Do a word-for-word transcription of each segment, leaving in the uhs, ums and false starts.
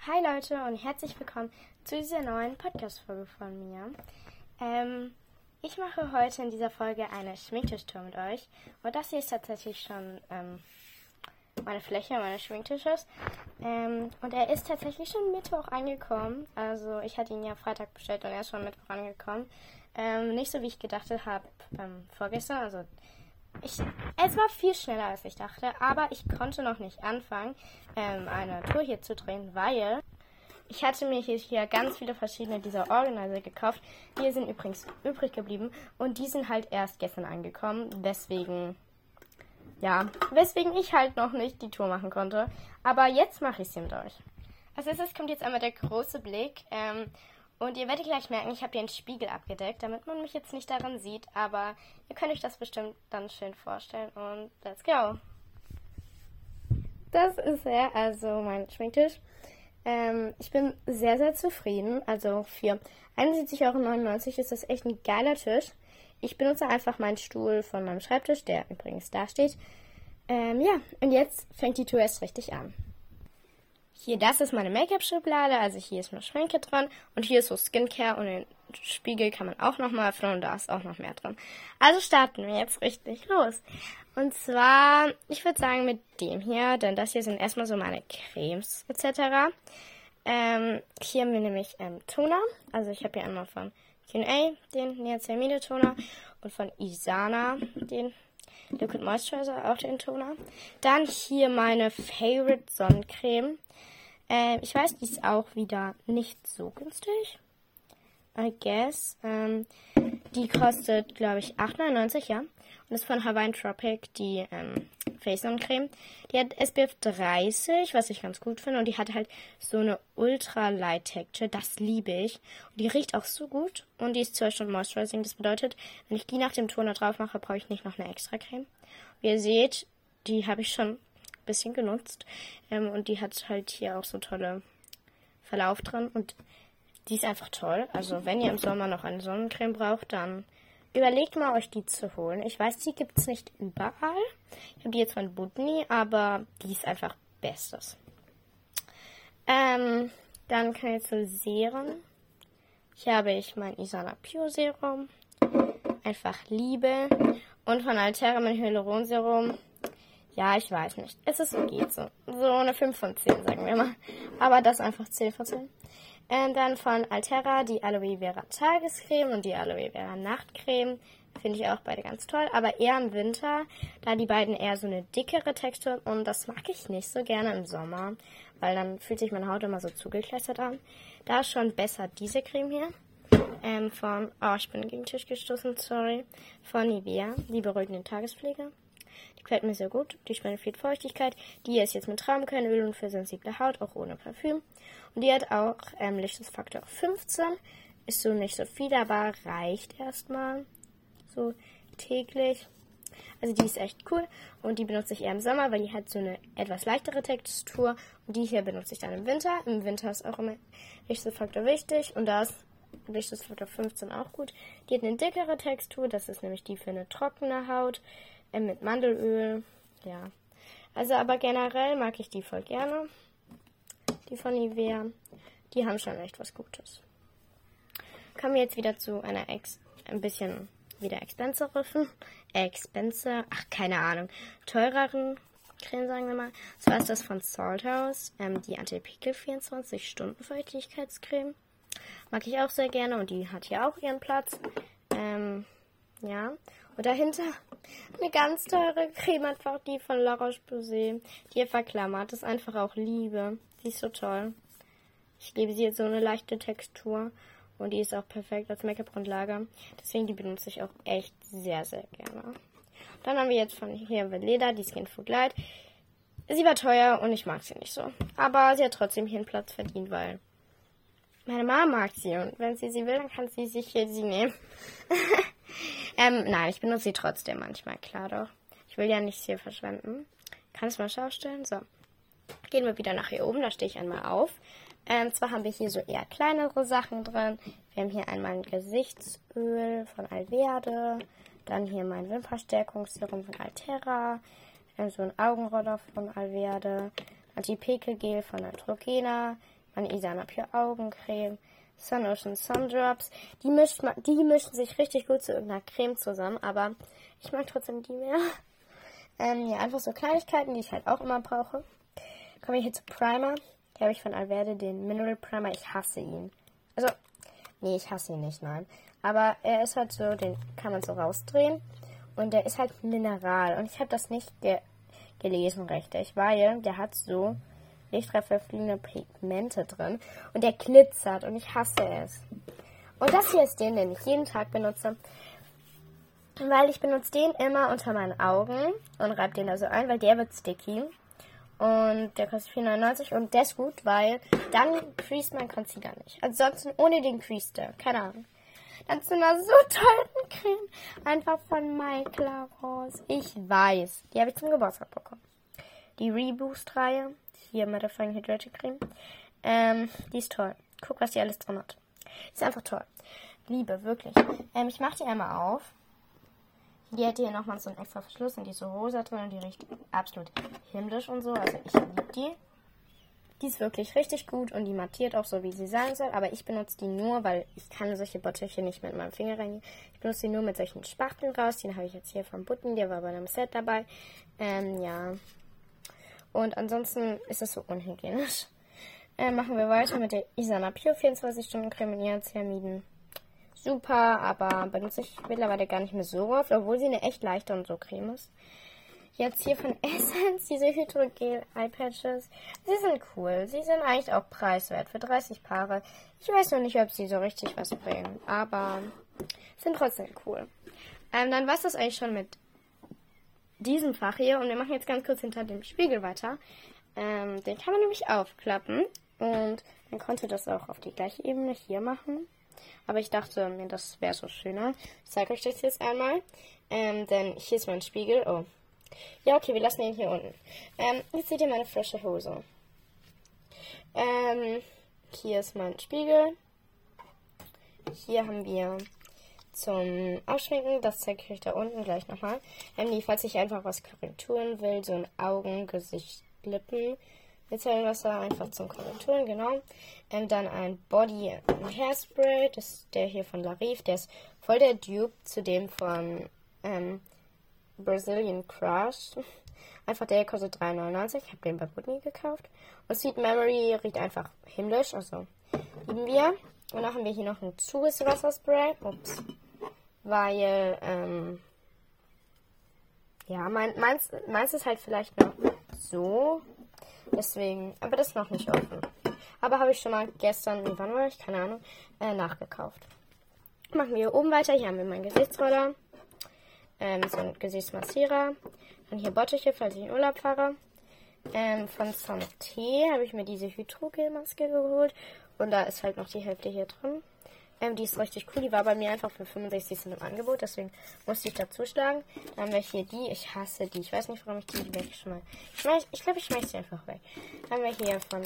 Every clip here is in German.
Hi Leute und herzlich willkommen zu dieser neuen Podcast-Folge von mir. Ähm, ich mache heute in dieser Folge eine Schminktischtour mit euch. Und das hier ist tatsächlich schon ähm, meine Fläche meines Schminktisches. Ähm, und er ist tatsächlich schon Mittwoch angekommen. Also ich hatte ihn ja Freitag bestellt und er ist schon Mittwoch angekommen. Ähm, nicht so wie ich gedacht habe ähm, vorgestern. Also ich, es war viel schneller als ich dachte, aber ich konnte noch nicht anfangen, ähm, eine Tour hier zu drehen, weil ich hatte mir hier, hier ganz viele verschiedene dieser Organizer gekauft. Die sind übrigens übrig geblieben und die sind halt erst gestern angekommen, weswegen, ja, weswegen ich halt noch nicht die Tour machen konnte. Aber jetzt mache ich sie mit euch. Als erstes kommt jetzt einmal der große Blick. Ähm, Und ihr werdet gleich merken, ich habe den Spiegel abgedeckt, damit man mich jetzt nicht daran sieht. Aber ihr könnt euch das bestimmt dann schön vorstellen. Und let's go! Das ist er, also mein Schminktisch. Ähm, ich bin sehr, sehr zufrieden. Also für einundsiebzig Euro neunundneunzig ist das echt ein geiler Tisch. Ich benutze einfach meinen Stuhl von meinem Schreibtisch, der übrigens da steht. Ähm, ja, und jetzt fängt die Tour erst richtig an. Hier, das ist meine Make-up-Schublade, also hier ist eine Schminke dran und hier ist so Skincare und den Spiegel kann man auch nochmal öffnen und da ist auch noch mehr dran. Also starten wir jetzt richtig los. Und zwar, ich würde sagen mit dem hier, denn das hier sind erstmal so meine Cremes et cetera. Ähm, hier haben wir nämlich ähm, Toner, also ich habe hier einmal von Q and A den Niacinamide Toner und von Isana den Liquid Moisturizer, auch den Toner. Dann hier meine Favorite Sonnencreme. Ähm, ich weiß, die ist auch wieder nicht so günstig. I guess. Ähm, die kostet, glaube ich, acht neunundneunzig, ja. Und ist von Hawaiian Tropic, die ähm, Face Sonnencreme. Die hat S P F dreißig, was ich ganz gut finde. Und die hat halt so eine Ultra Light Texture. Das liebe ich. Und die riecht auch so gut. Und die ist zwei Stunden Moisturizing. Das bedeutet, wenn ich die nach dem Toner drauf mache, brauche ich nicht noch eine extra Creme. Wie ihr seht, die habe ich schon ein bisschen genutzt. Ähm, und die hat halt hier auch so tolle Verlauf drin. Und die ist einfach toll. Also wenn ihr im Sommer noch eine Sonnencreme braucht, dann überlegt mal, euch die zu holen. Ich weiß, die gibt es nicht überall. Ich habe die jetzt von Budni, aber die ist einfach Bestes. Ähm, dann kann ich zu Serum. Hier habe ich mein Isana Pure Serum. Einfach Liebe. Und von Altera mein Hyaluronserum. Ja, ich weiß nicht. Es ist geht so. So eine fünf von zehn, sagen wir mal. Aber das einfach zehn von zehn. Ähm, dann von Altera die Aloe Vera Tagescreme und die Aloe Vera Nachtcreme. Finde ich auch beide ganz toll. Aber eher im Winter, da die beiden eher so eine dickere Textur. Und das mag ich nicht so gerne im Sommer. Weil dann fühlt sich meine Haut immer so zugekleistert an. Da ist schon besser diese Creme hier. Ähm, von, oh, ich bin gegen den Tisch gestoßen, sorry. Von Nivea, die beruhigende Tagespflege. Die gefällt mir sehr gut. Die spendet viel Feuchtigkeit. Die hier ist jetzt mit Traubenkernöl und für sensible Haut, auch ohne Parfüm. Und die hat auch ähm, Lichtschutzfaktor fünfzehn. Ist so nicht so viel, aber reicht erstmal. So täglich. Also die ist echt cool. Und die benutze ich eher im Sommer, weil die hat so eine etwas leichtere Textur. Und die hier benutze ich dann im Winter. Im Winter ist auch immer Lichtschutzfaktor wichtig. Und da ist Lichtschutzfaktor fünfzehn auch gut. Die hat eine dickere Textur. Das ist nämlich die für eine trockene Haut. Äh, mit Mandelöl. Ja. Also aber generell mag ich die voll gerne. Die von Nivea. Die haben schon echt was Gutes. Kommen wir jetzt wieder zu einer Ex ein bisschen wieder expensiveren, expensive, ach keine Ahnung, teureren Creme, sagen wir mal. Zwar ist das von Salt House, ähm, die Anti-Pickel vierundzwanzig Stunden Feuchtigkeitscreme. Mag ich auch sehr gerne und die hat hier auch ihren Platz. Ähm, ja. Und dahinter eine ganz teure Creme, einfach die von La Roche-Posay. Die hier verklammert, ist einfach auch Liebe. Die ist so toll. Ich liebe sie jetzt so eine leichte Textur. Und die ist auch perfekt als Make-up-Grundlage. Deswegen die benutze ich auch echt sehr, sehr gerne. Dann haben wir jetzt von hier Veleda die Skin Food Light. Sie war teuer und ich mag sie nicht so. Aber sie hat trotzdem hier einen Platz verdient, weil meine Mama mag sie. Und wenn sie sie will, dann kann sie sich hier sie nehmen. ähm, nein, ich benutze sie trotzdem manchmal, klar doch. Ich will ja nichts hier verschwenden. Kannst du mal schaustellen? So. Gehen wir wieder nach hier oben, da stehe ich einmal auf. Ähm, zwar haben wir hier so eher kleinere Sachen drin. Wir haben hier einmal ein Gesichtsöl von Alverde. Dann hier mein Wimpernstärkungsserum von Altera. Ähm, so ein Augenroller von Alverde. Anti-Pickel-Gel von Neutrogena. meine Isana Pure Augencreme, Sun Ocean Sun Drops. Die, mischt man, die mischen sich richtig gut zu irgendeiner Creme zusammen, aber ich mag trotzdem die mehr. Ähm, ja, einfach so Kleinigkeiten, die ich halt auch immer brauche. Kommen wir hier zu Primer. Hier habe ich von Alverde den Mineral Primer. Ich hasse ihn. Also, nee, ich hasse ihn nicht, nein. Aber er ist halt so, den kann man so rausdrehen. Und der ist halt Mineral. Und ich habe das nicht ge gelesen richtig, weil der hat so lichttrefferfliegende Pigmente drin. Und der glitzert und ich hasse es. Und das hier ist den, den ich jeden Tag benutze. Weil ich benutze den immer unter meinen Augen und reibe den da so ein, weil der wird sticky. Und der kostet vier neunundneunzig und der ist gut, weil dann creased mein Concealer nicht. Ansonsten ohne den creased der. Keine Ahnung. Dann sind da so tollen Creme. Einfach von My Claros. Ich weiß. Die habe ich zum Geburtstag bekommen. Die Reboost-Reihe. Hier Mattifying Hydrating Creme. Ähm, die ist toll. Guck, was die alles drin hat. Die ist einfach toll. Liebe, wirklich. Ähm, ich mache die einmal auf. Die hätte hier nochmal so einen extra Verschluss und die ist so rosa drin und die riecht absolut himmlisch und so. Also ich liebe die. Die ist wirklich richtig gut und die mattiert auch so, wie sie sein soll. Aber ich benutze die nur, weil ich kann solche Bottiche nicht mit meinem Finger reingehen. Ich benutze die nur mit solchen Spachteln raus. Den habe ich jetzt hier vom Butten, der war bei einem Set dabei. Ähm, ja. Und ansonsten ist es so unhygienisch. Äh, machen wir weiter mit der Isana Pure vierundzwanzig Stunden Creme Niacinamiden. Super, aber benutze ich mittlerweile gar nicht mehr so oft, obwohl sie eine echt leichte und so Creme ist. Jetzt hier von Essence, diese Hydrogel Eye Patches. Sie sind cool. Sie sind eigentlich auch preiswert für dreißig Paare. Ich weiß noch nicht, ob sie so richtig was bringen, aber sind trotzdem cool. Ähm, dann war es das eigentlich schon mit diesem Fach hier und wir machen jetzt ganz kurz hinter dem Spiegel weiter. Ähm, den kann man nämlich aufklappen und man konnte das auch auf die gleiche Ebene hier machen. Aber ich dachte mir, das wäre so schöner. Ich zeige euch das jetzt einmal. Ähm, denn hier ist mein Spiegel. Oh. Ja, okay, wir lassen ihn hier unten. Ähm, jetzt seht ihr meine frische Hose. Ähm, hier ist mein Spiegel. Hier haben wir zum Aufschminken, das zeige ich euch da unten gleich nochmal. Ähm, die, falls ich einfach was korrekturen will, so ein Augen, Gesicht, Lippen. Micellenwasser einfach zum Korrekturen, genau. Ähm, dann ein Body Hairspray, das ist der hier von Larif, der ist voll der Dupe zu dem von ähm, Brazilian Crush. Einfach der kostet drei neunundneunzig, ich habe den bei Putney gekauft. Und Sweet Memory riecht einfach himmlisch, also lieben wir. Und dann haben wir hier noch ein Zugangswasserspray, ups, weil, ähm, ja, mein, meins, meins ist halt vielleicht noch so. Deswegen, aber das ist noch nicht offen. Aber habe ich schon mal gestern, wann war ich, keine Ahnung, äh, nachgekauft. Machen wir hier oben weiter. Hier haben wir meinen Gesichtsroller. Ähm, so ein Gesichtsmassierer. Dann hier Bottiche, falls ich in Urlaub fahre. Ähm, von Santé habe ich mir diese Hydrogel-Maske geholt. Und da ist halt noch die Hälfte hier drin. Ähm, die ist richtig cool. Die war bei mir einfach für fünfundsechzig Cent im Angebot. Deswegen musste ich da zuschlagen. Dann haben wir hier die. Ich hasse die. Ich weiß nicht, warum ich die, die weg schon mal. Ich glaube, ich, glaub, ich schmeiß sie einfach weg. Dann haben wir hier von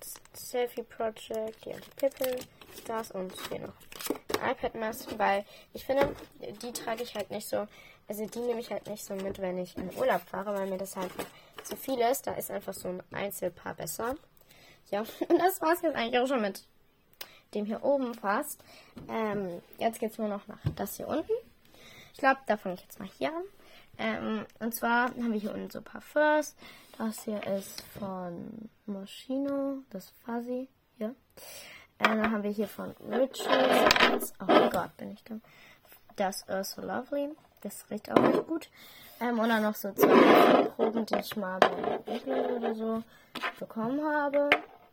Selfie Project, die Anti-Pipple, Stars und hier noch iPad-Mask, weil ich finde, die trage ich halt nicht so, also die nehme ich halt nicht so mit, wenn ich in Urlaub fahre, weil mir das halt zu viel ist. Da ist einfach so ein Einzelpaar besser. Ja, und das war's jetzt eigentlich auch schon mit dem hier oben fast. Ähm, jetzt geht's nur noch nach das hier unten. Ich glaube, da fange ich jetzt mal hier an. Ähm, und zwar haben wir hier unten so Parfums. Das hier ist von Moschino, das Fuzzy, ja. Ähm, dann haben wir hier von Rituals. Oh Gott, bin ich dumm. Das Earth So Lovely. Das riecht auch echt gut. Ähm, und dann noch so zwei Proben, die ich mal bei Bichle oder so bekommen habe.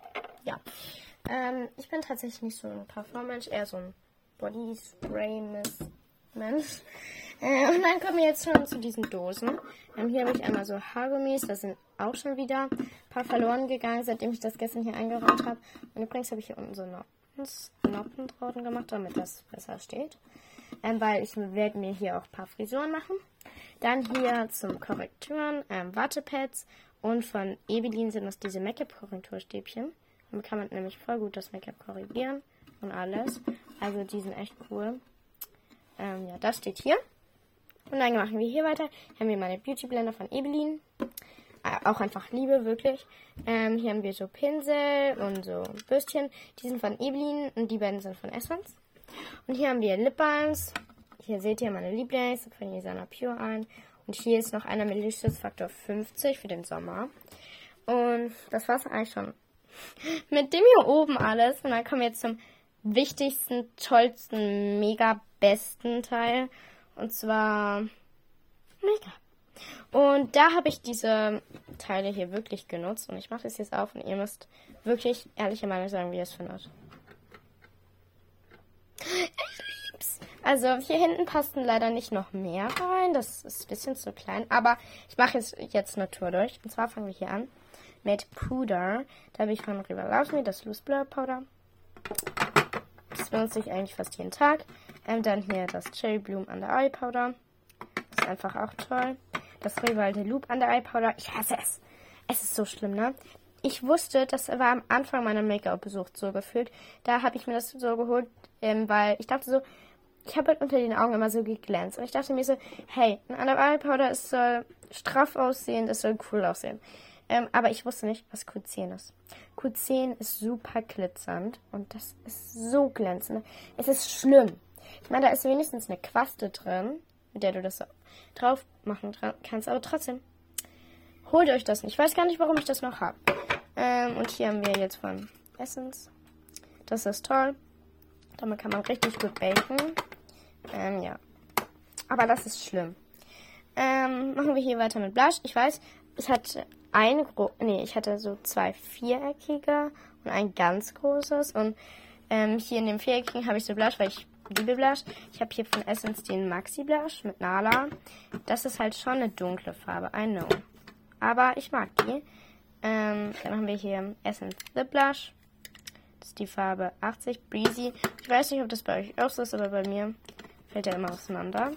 Ja. Ähm, ich bin tatsächlich nicht so ein Parfummensch, eher so ein Body Spray Mensch. Äh, und dann kommen wir jetzt schon zu diesen Dosen. Ähm, hier habe ich einmal so Haargummis, da sind auch schon wieder ein paar verloren gegangen, seitdem ich das gestern hier eingeräumt habe. Und übrigens habe ich hier unten so Noppen drauf gemacht, damit das besser steht. Ähm, weil ich werde mir hier auch ein paar Frisuren machen. Dann hier zum Korrekturen ähm, Wattepads und von Ebelin sind das diese Make-up-Korrekturstäbchen. Damit kann man nämlich voll gut das Make-up korrigieren und alles. Also die sind echt cool. Ähm, ja, das steht hier. Und dann machen wir hier weiter. Haben wir meine Beauty Blender von Ebelin. äh, auch einfach liebe, wirklich. Ähm, hier haben wir so Pinsel und so Bürstchen. Die sind von Evelyn und die beiden sind von Essence. Und hier haben wir Lip Balms. Hier seht ihr meine Lieblings von Isana Pure ein. Und hier ist noch einer mit Lichtschutzfaktor fünfzig für den Sommer. Und das war's eigentlich schon mit dem hier oben alles. Und dann kommen wir jetzt zum wichtigsten, tollsten, mega besten Teil. Und zwar Make-up. Und da habe ich diese Teile hier wirklich genutzt. Und ich mache das jetzt auf und ihr müsst wirklich ehrliche Meinung sagen, wie ihr es findet. Ich lieb's. Also hier hinten passen leider nicht noch mehr rein. Das ist ein bisschen zu klein. Aber ich mache jetzt, jetzt eine Tour durch. Und zwar fangen wir hier an mit Puder. Da habe ich von Rival Love Me das Loose Blur Powder. Das benutze ich eigentlich fast jeden Tag. Und dann hier das Cherry Bloom Under Eye Powder. Das ist einfach auch toll. Das Rival de Loop Under Eye Powder. Ich hasse es. Es ist so schlimm, ne? Ich wusste, das war am Anfang meiner Make-up-Besuch so gefühlt. Da habe ich mir das so geholt, ähm, weil ich dachte so, ich habe halt unter den Augen immer so geglänzt. Und ich dachte mir so, hey, ein Under Eye Powder, es soll straff aussehen, es soll cool aussehen. Ähm, aber ich wusste nicht, was Q zehn ist. Q zehn ist super glitzernd und das ist so glänzend. Es ist schlimm. Ich meine, da ist wenigstens eine Quaste drin, mit der du das so drauf machen kannst, aber trotzdem, holt euch das nicht. Ich weiß gar nicht, warum ich das noch habe. Ähm, und hier haben wir jetzt von Essence. Das ist toll. Damit kann man richtig gut baken. Ähm, ja. Aber das ist schlimm. Ähm, machen wir hier weiter mit Blush. Ich weiß, es hat ein gro... Nee, ich hatte so zwei viereckige und ein ganz großes. Und ähm, hier in dem viereckigen habe ich so Blush, weil ich liebe Blush. Ich habe hier von Essence den Maxi Blush mit Nala. Das ist halt schon eine dunkle Farbe, I know. Aber ich mag die. Ähm, dann haben wir hier Essence Lip Blush. Das ist die Farbe achtzig, Breezy. Ich weiß nicht, ob das bei euch auch so ist, aber bei mir fällt der immer auseinander.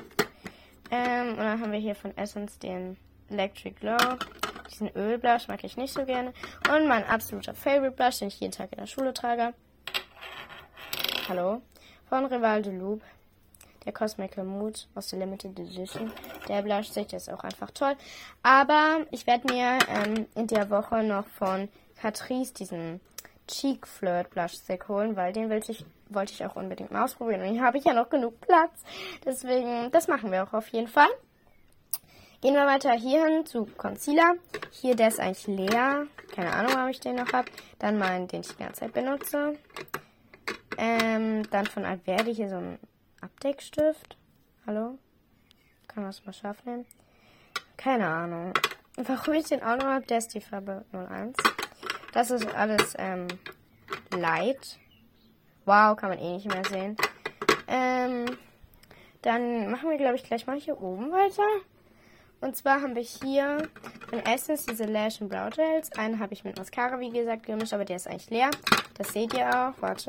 Ähm, und dann haben wir hier von Essence den Electric Glow. Diesen Ölblush mag ich nicht so gerne. Und mein absoluter Favorite Blush, den ich jeden Tag in der Schule trage. Hallo. Von Rival de Loop. Der Cosmical Mood aus der Limited Edition. Der Blush sich ist auch einfach toll. Aber ich werde mir ähm, in der Woche noch von Catrice diesen Cheek Flirt Blush Stick holen, weil den will ich, wollte ich auch unbedingt mal ausprobieren. Und hier habe ich ja noch genug Platz. Deswegen, das machen wir auch auf jeden Fall. Gehen wir weiter hier hin zu Concealer. Hier, der ist eigentlich leer. Keine Ahnung, ob ich den noch habe. Dann meinen, den ich die ganze Zeit benutze. Ähm, dann von Alverde hier so ein Abdeckstift. Hallo? Kann man das mal scharf nehmen? Keine Ahnung. Warum ich den auch noch habe, der ist die Farbe null eins. Das ist alles ähm, light. Wow, kann man eh nicht mehr sehen. Ähm, dann machen wir, glaube ich, gleich mal hier oben weiter. Und zwar haben wir hier von Essence diese Lash and Brow Gels. Einen habe ich mit Mascara, wie gesagt, gemischt, aber der ist eigentlich leer. Das seht ihr auch. Warte.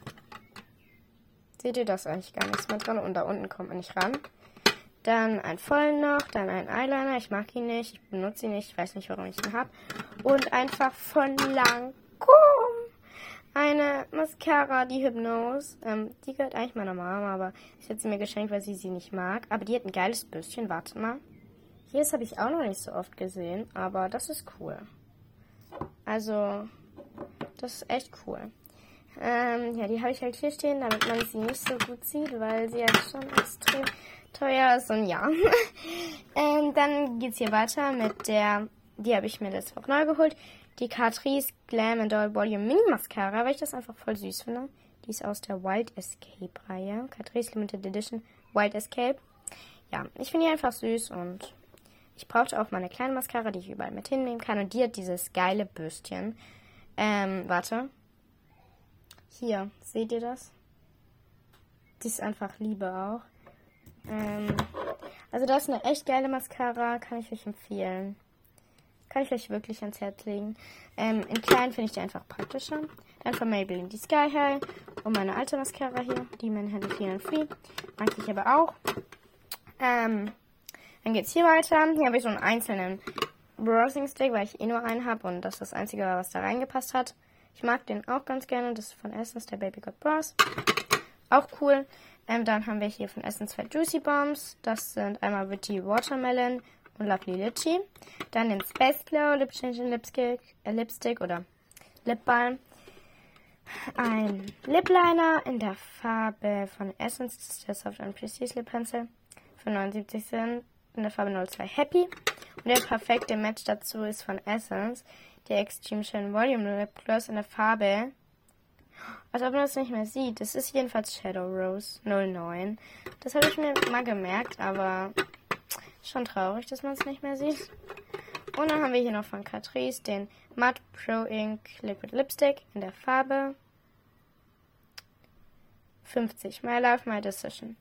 Seht ihr, da ist eigentlich gar nichts mehr dran und da unten kommt man nicht ran. Dann ein vollen noch, dann ein Eyeliner. Ich mag ihn nicht, ich benutze ihn nicht, ich weiß nicht, warum ich ihn habe. Und einfach von Lancôme eine Mascara, die Hypnose. Ähm, die gehört eigentlich meiner Mama, aber ich hätte sie mir geschenkt, weil sie sie nicht mag. Aber die hat ein geiles Bürstchen, warte mal. Hier, das habe ich auch noch nicht so oft gesehen, aber das ist cool. Also, das ist echt cool. Ähm, ja, die habe ich halt hier stehen, damit man sie nicht so gut sieht, weil sie halt schon extrem teuer ist und ja. ähm, dann geht's hier weiter mit der, die habe ich mir letzte Woche neu geholt, die Catrice Glam and Doll Volume Mini Mascara, weil ich das einfach voll süß finde. Die ist aus der Wild Escape Reihe, Catrice Limited Edition Wild Escape. Ja, ich finde die einfach süß und ich brauchte auch mal eine kleine Mascara, die ich überall mit hinnehmen kann und die hat dieses geile Bürstchen. Ähm, warte. Hier, seht ihr das? Die ist einfach Liebe auch. Ähm, also das ist eine echt geile Mascara, kann ich euch empfehlen. Kann ich euch wirklich ans Herz legen. Ähm, in klein finde ich die einfach praktischer. Dann von Maybelline die Sky High und meine alte Mascara hier, die Manhattan Clean and Free. Mag ich aber auch. Ähm, dann geht's hier weiter. Hier habe ich so einen einzelnen Browsing Stick, weil ich eh nur einen habe und das ist das Einzige, was da reingepasst hat. Ich mag den auch ganz gerne. Das ist von Essence, der Baby Got Bros. Auch cool. Ähm, dann haben wir hier von Essence zwei Juicy Bombs. Das sind einmal Witty Watermelon und Lovely Litchi. Dann den Space Glow Lip Changing Lipstick, äh, Lipstick oder Lip Balm. Ein Lip Liner in der Farbe von Essence, das ist der Soft and Prestige Lip Pencil für neunundsiebzig Cent in der Farbe null zwei Happy. Und der perfekte Match dazu ist von Essence, der Extreme Shine Volume Lip Gloss in der Farbe, als ob man das nicht mehr sieht. Das ist jedenfalls Shadow Rose null neun. Das habe ich mir mal gemerkt, aber schon traurig, dass man es nicht mehr sieht. Und dann haben wir hier noch von Catrice den Matte Pro Ink Liquid Lipstick in der Farbe fünfzig. My Love, My Decision.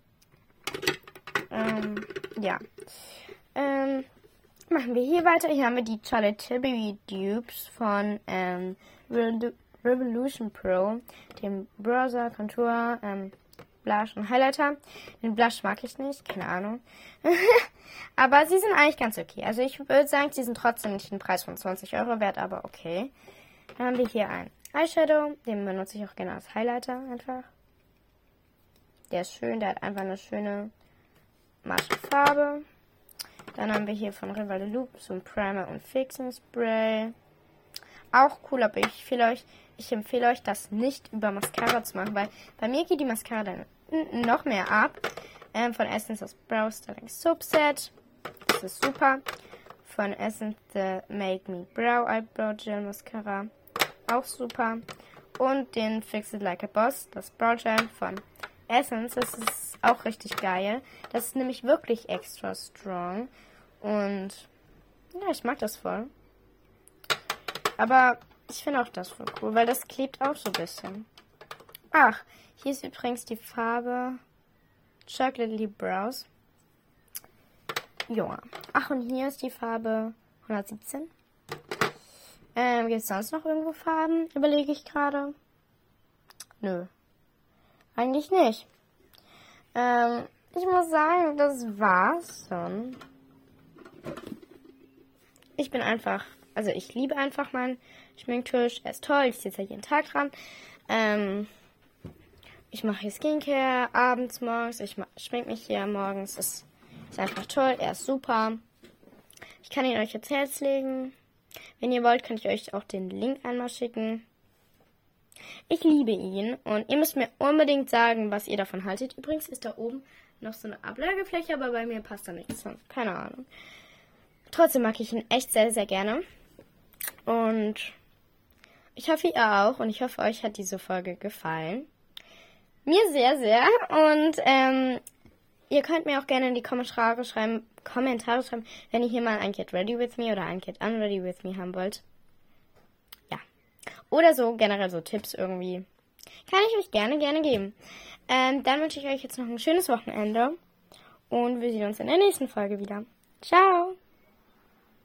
Ähm, ja. Ähm, machen wir hier weiter. Hier haben wir die Charlotte Tilbury Dupes von ähm, Revolution Pro, dem Bronzer, Contour, ähm, Blush und Highlighter. Den Blush mag ich nicht, keine Ahnung. Aber sie sind eigentlich ganz okay. Also ich würde sagen, sie sind trotzdem nicht den Preis von zwanzig Euro wert, aber okay. Dann haben wir hier einen Eyeshadow, den benutze ich auch gerne als Highlighter einfach. Der ist schön, der hat einfach eine schöne matte Farbe. Dann haben wir hier von Revolution so ein Primer und Fixing Spray. Auch cool, aber ich, viel euch, ich empfehle euch, das nicht über Mascara zu machen, weil bei mir geht die Mascara dann noch mehr ab. Ähm, von Essence das Brow Styling Soap Set. Das ist super. Von Essence the Make Me Brow Eyebrow Gel Mascara. Auch super. Und den Fix It Like a Boss, das Brow Gel von Essence. Das ist auch richtig geil. Das ist nämlich wirklich extra strong. Und ja, ich mag das voll. Aber ich finde auch das voll cool, weil das klebt auch so ein bisschen. Ach, hier ist übrigens die Farbe Chocolate Lip Brows. Junge. Ach, und hier ist die Farbe hundertsiebzehn. Ähm, gibt es sonst noch irgendwo Farben? Überlege ich gerade. Nö. Eigentlich nicht. Ähm, ich muss sagen, das war's schon. Ich bin einfach... Also ich liebe einfach meinen Schminktisch. Er ist toll. Ich sitze ja jeden Tag dran. Ähm, ich mache hier Skincare abends, morgens. Ich schmink mich hier morgens. Das ist einfach toll. Er ist super. Ich kann ihn euch ans Herz legen. Wenn ihr wollt, könnt ihr euch auch den Link einmal schicken. Ich liebe ihn. Und ihr müsst mir unbedingt sagen, was ihr davon haltet. Übrigens ist da oben noch so eine Ablagefläche, aber bei mir passt da nichts. Keine Ahnung. Trotzdem mag ich ihn echt sehr, sehr gerne. Und ich hoffe, ihr auch. Und ich hoffe, euch hat diese Folge gefallen. Mir sehr, sehr. Und ähm, ihr könnt mir auch gerne in die Kommentare schreiben, Kommentare schreiben, wenn ihr hier mal ein Get Ready With Me oder ein Get Unready With Me haben wollt. Ja. Oder so generell so Tipps irgendwie. Kann ich euch gerne, gerne geben. Ähm, dann wünsche ich euch jetzt noch ein schönes Wochenende. Und wir sehen uns in der nächsten Folge wieder. Ciao!